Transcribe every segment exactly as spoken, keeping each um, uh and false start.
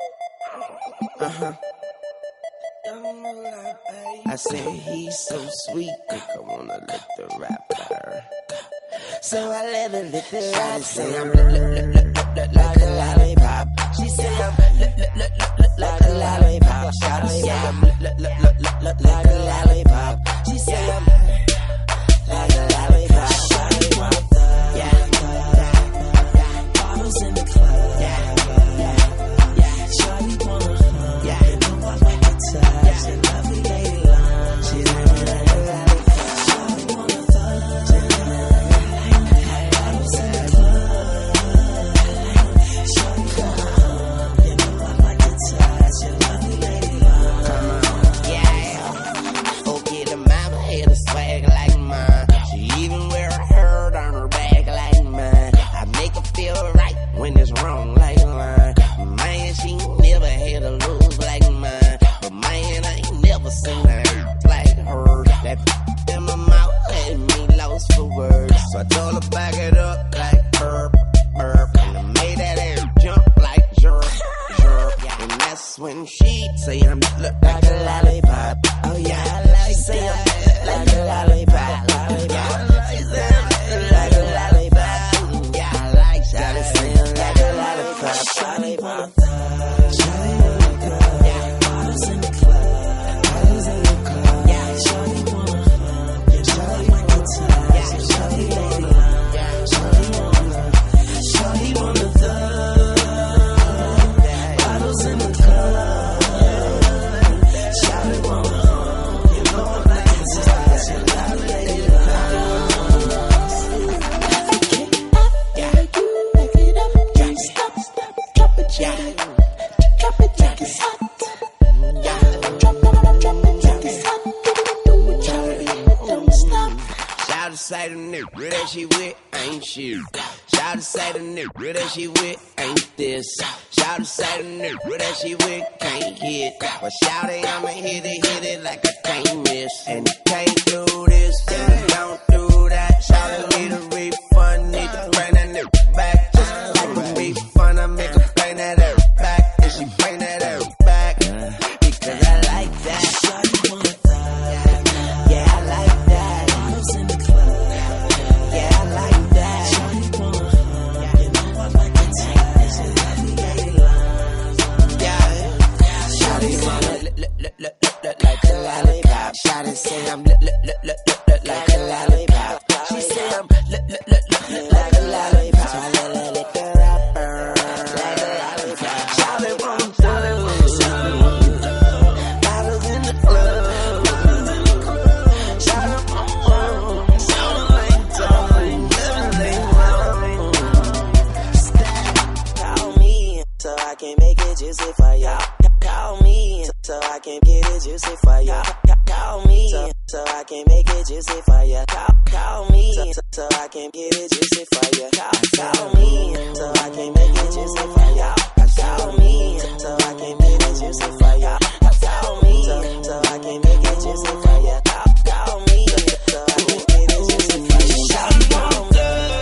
Uh-huh. I said he's so sweet, think I wanna lick the rapper. So I let her lick the rapper. She say I'm like a lollipop. She say I'm like a lollipop. She say I'm like a lollipop. She say I'm like a lollipop. Yeah, bottles in the club. Yeah, yeah, shawty wanna hug. Yeah, you know I like to touch. She lovely lady love. She like me like a lollipop. Shawty wanna touch. Bottles in the club. Shawty wanna hug. You know I like to touch. She lovely lady love. Yeah, okay, the mama had a swag like mine. She even wear a herd on her back like mine. I make her feel right when it's wrong like mine. Man, she never had a lose like mine. But man, I ain't never seen her hurt like her. That in my mouth had me lost for words. So I told her back it up like burp, burp. And I made that air jump like jerk, jerk. And that's when she say I'm look like a lollipop. Oh yeah, I like say I'm like a lollipop. Lollipop. She say I'm like a lollipop. Yeah, I like shawty saying like a lollipop. Shawty wanna touch. Shawty wanna touch. Yeah, bottles in the club. Bottles in the club. Yeah, shawty wanna hug. Yeah, shawty wanna touch. Yeah, shawty wanna hug. Yeah, shawty wanna. Shawty wanna touch. Bottles in the club. Shawty wanna hug. You know I like to touch. You love it, you love it. Yeah, back it up, don't stop, drop it, yeah, drop it like it's hot. Yeah, drop it, drop it like it's hot. Do it, drop it, don't stop. Shout to say the nigga that she with ain't shit. Shout to say the nigga that she with ain't this. Shout to say the nigga that she with can't hit. But shout it, I'ma hit it, hit it like I can't miss. And you can't do this, and you don't do that. Shout it, need a refund, need to bring that nigga back. Just like a refund, I make her bring that air back. And she bring that air back, because I like that. Shawty wanna touch. Yeah, I like that. Bottles in the club. Yeah, I like that. Shawty wanna hug. You know I like to touch. She lovely lady love. Yeah, shawty wanna look, look, look, look, look, look like a lollipop. Shawty say I'm look, look, look, look, look, look like a lollipop. She say I'm look, look, look, look, look like a lollipop. So I let her lick the rapper like a lollipop. Shawty wanna touch. Bottles in the club. Shawty wanna hug. Shawty like touch. Lovely love. Call me so I can make it juicy for ya. Call me so I can get it juicy for ya. Call me so, so I can make it juicy for ya. Call, call me so, so I can get it juicy for ya. Call, call me so I can make it juicy for ya. Call me so I can make it juicy for ya. Call me so, so I can make it juicy for ya. Call, call me so I can get it juicy for ya. Shawty wanna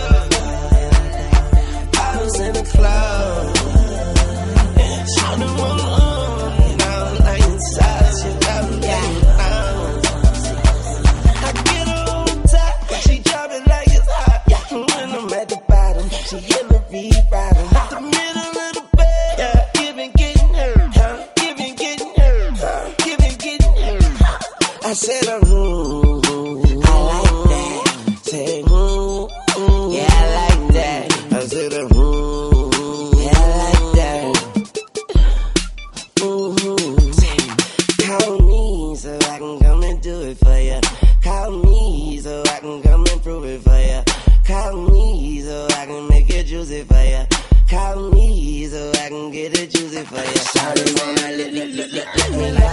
love. Bottles in the club. Shawty wanna hug. You know I like to touch. You love it, yeah. I get her on top, she drop it like it's hot. Yeah. When I'm at the bottom, she Hillary Rodham. The middle of the bed, yeah. Giving, getting her, huh? Giving, getting her, huh? Giving, getting her. I said, uh, mm, I like that. Say, mm, mm, yeah, I like that. I said, uh, mm, yeah, I like that. Mm-hmm. Call me so I can come and do it for ya. Call me so I can come and prove it for ya. Call me so I can make it juicy for ya. Call me so I can get it juicy for ya. Shawty wanna lick, lick, lick, lick, lick me like